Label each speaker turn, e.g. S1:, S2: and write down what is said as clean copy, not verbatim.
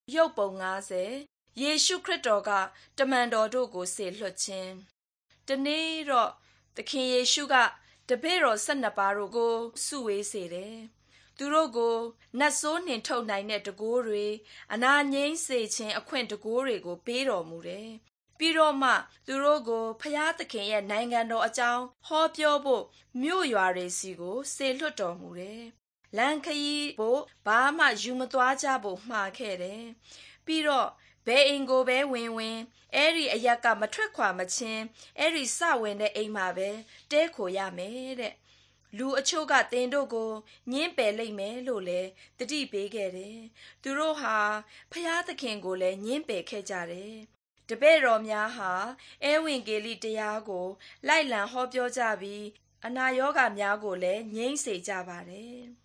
S1: ရုပ်ပုံ90ယေရှုခရစ်တော်ကတမန်တော်တို့ကိုစေလွှတ်ခြင်းတနေ့တော့သခင်ယေရှုကတပည့်တော်12ပါးတို့ကိုစုဝေးစေတယ်သူတို့ကိုနတ်ဆိုးနှင်ထုတ်နိုင်တဲ့တကိုးတွေအနာငြိမ်းစေခြင်းအခွင့်တကိုးတွေကိုပေးတော်မူတယ်ပြီးတော့မှသူတို့ကိုဖျားသခင်ရဲ့နိုင်ငံတော်အကြောင်းဟောပြောဖို့မြို့ရွာတွေစီကိုစေလွှတ်တော်မူတယ်လမ်းခရီးဖို့ဘာမှယူမသွားကြဖို့မှာခဲ့တယ်ပြီးတော့ဘယ်အိမ်ကိုပဲဝင်အဲ့ဒီအရက်ကမထွက်ခွာမချင်းအဲ့ဒီစဝင်တဲ့အိမ်မှာပဲတဲခိုရမယ်တဲ့လူအချို့ကသင်တို့ကိုညှင်းပယ်လိမ့်မယ်လို့လဲတတိပေးခဲ့တယ်သူတို့ဟာဖျားသခင်ကိုလည်းညှင်းပယ်ခဲ့ကြတယ်တပည့်တော်များဟာအဲဝံဂေလိတရားကိုလိုက်လံဟောပြောကြပြီးအနာရောဂါများကိုလည်းငြိမ်းစေကြပါတယ်